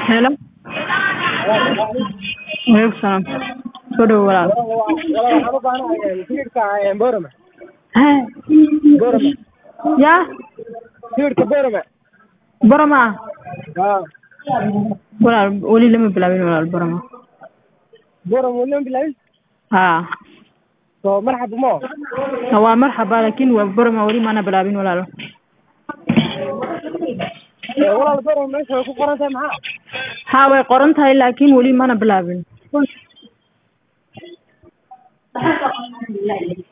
Hello. Waalaikum salaam. Soo dhawo walaal. waxaan u baahanahay tigidhka Boorama. Boorama. Yaa Tigidhka Boorama. Boroma. haa Walaal weli lama bilaabin walaal Boroma. Boorama weli ma bilaabin? Haa. soo marxaba mo. Waa marxaba laakiin waa Boroma weli mana bilaabin walaal. walaal Boorama meesha way ku qoran tahay maxaa? Haa way qoran tahay laakiin weli mana bilaabin.